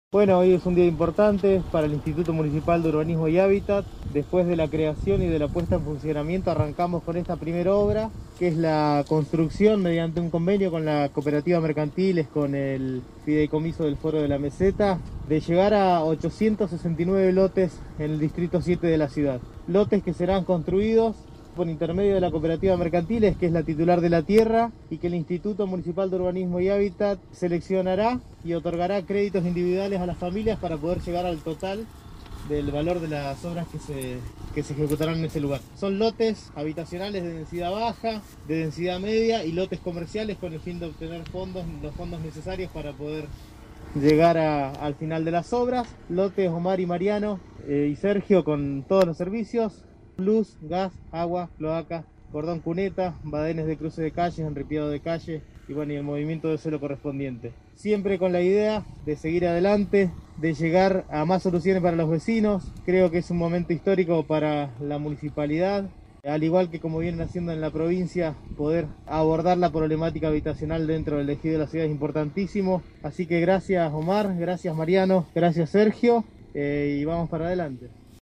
Bueno, hoy es un día importante para el Instituto Municipal de Urbanismo y Hábitat. Después de la creación y de la puesta en funcionamiento, arrancamos con esta primera obra, que es la construcción mediante un convenio con la cooperativa mercantiles, con el fideicomiso del Foro de la Meseta, de llegar a 869 lotes en el distrito 7 de la ciudad. Lotes que serán construidos por intermedio de la cooperativa mercantiles, que es la titular de la tierra, y que el Instituto Municipal de Urbanismo y Hábitat seleccionará y otorgará créditos individuales a las familias para poder llegar al total del valor de las obras que se ejecutarán en ese lugar. Son lotes habitacionales de densidad baja, de densidad media y lotes comerciales con el fin de obtener los fondos necesarios para poder llegar al final de las obras. Lotes Omar y Mariano y Sergio con todos los servicios: luz, gas, agua, cloaca, cordón cuneta, badenes de cruce de calles, enripiado de calle y bueno, y el movimiento de suelo correspondiente. Siempre con la idea de seguir adelante, de llegar a más soluciones para los vecinos. Creo que es un momento histórico para la municipalidad, al igual que como vienen haciendo en la provincia, poder abordar la problemática habitacional dentro del ejido de la ciudad es importantísimo. Así que gracias Omar, gracias Mariano, gracias Sergio, y vamos para adelante.